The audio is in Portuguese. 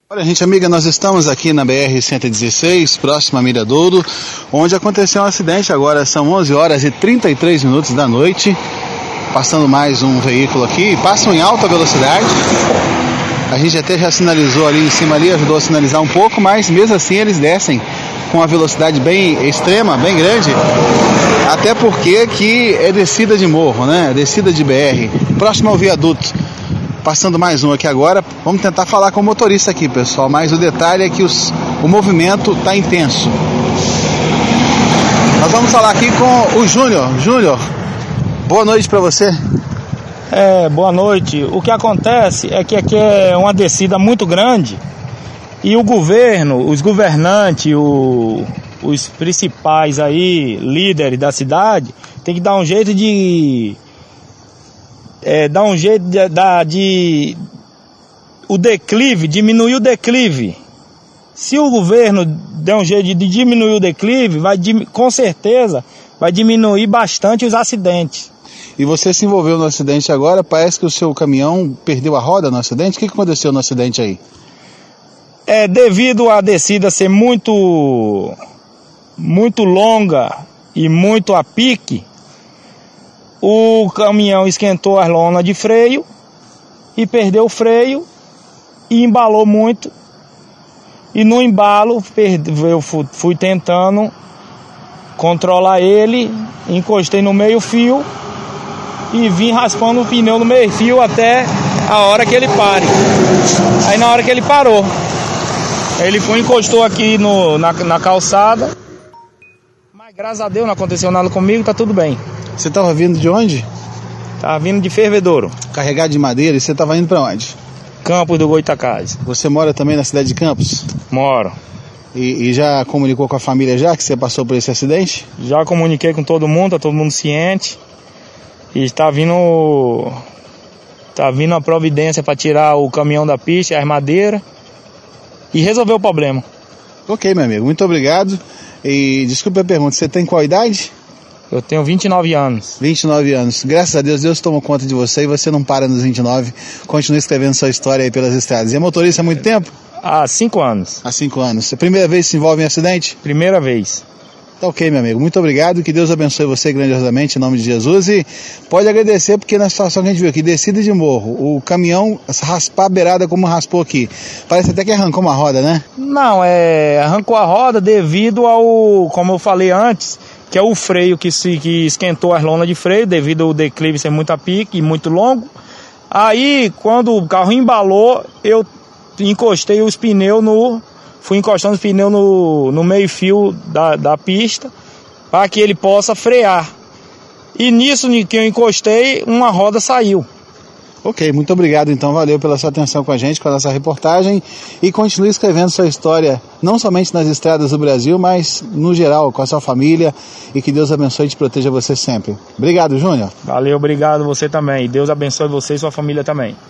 Olha, gente amiga, nós estamos aqui na BR-116, próximo a Miradouro, onde aconteceu um acidente. Agora são 11 horas e 33 minutos da noite, passando mais um veículo aqui, passam em alta velocidade. A gente até já sinalizou ali em cima, ali ajudou a sinalizar um pouco, mas mesmo assim eles descem com uma velocidade bem extrema, bem grande, até porque aqui é descida de morro, né? Descida de BR, próximo ao viaduto. Passando mais um aqui agora, vamos tentar falar com o motorista aqui, pessoal, mas o detalhe é que o movimento está intenso. Nós vamos falar aqui com o Júnior. Júnior, boa noite para você. Boa noite. O que acontece é que aqui é uma descida muito grande e o governo, os governantes, os principais aí, líderes da cidade, tem que dar um jeito de o declive, diminuir o declive. Se o governo der um jeito de diminuir o declive, com certeza vai diminuir bastante os acidentes. E você se envolveu no acidente agora, parece que o seu caminhão perdeu a roda no acidente. O que aconteceu no acidente aí? Devido à descida ser muito longa e muito a pique, o caminhão esquentou as lonas de freio e perdeu o freio e embalou muito. E no embalo eu fui tentando controlar ele, encostei no meio fio e vim raspando o pneu no meio fio até a hora que ele pare. Aí na hora que ele parou, ele encostou aqui na calçada, mas graças a Deus não aconteceu nada comigo, tá tudo bem. Você estava vindo de onde? Tava vindo de Fervedouro. Carregado de madeira. E você estava indo para onde? Campos do Goitacazes. Você mora também na cidade de Campos? Moro. E já comunicou com a família já que você passou por esse acidente? Já comuniquei com todo mundo, tá todo mundo ciente. E está vindo a providência para tirar o caminhão da pista, as madeiras e resolver o problema. Ok, meu amigo, muito obrigado. E desculpe a pergunta, você tem qual idade? Eu tenho 29 anos. 29 anos. Graças a Deus, Deus tomou conta de você e você não para nos 29. Continue escrevendo sua história aí pelas estradas. E é motorista há muito tempo? Há 5 anos. Há 5 anos. É a primeira vez que se envolve em acidente? Primeira vez. Tá ok, meu amigo. Muito obrigado. Que Deus abençoe você grandiosamente, em nome de Jesus. E pode agradecer, porque na situação que a gente viu aqui, descida de morro, o caminhão raspar a beirada como raspou aqui. Parece até que arrancou uma roda, né? Não, arrancou a roda devido como eu falei antes, que é o freio que esquentou as lonas de freio, devido ao declive ser muito a pique e muito longo. Aí, quando o carro embalou, eu encostei os pneus fui encostando os pneus no meio fio da pista, para que ele possa frear. E nisso que eu encostei, uma roda saiu. Ok, muito obrigado então, valeu pela sua atenção com a gente, com a nossa reportagem, e continue escrevendo sua história, não somente nas estradas do Brasil, mas no geral, com a sua família, e que Deus abençoe e te proteja você sempre. Obrigado, Júnior. Valeu, obrigado você também, Deus abençoe você e sua família também.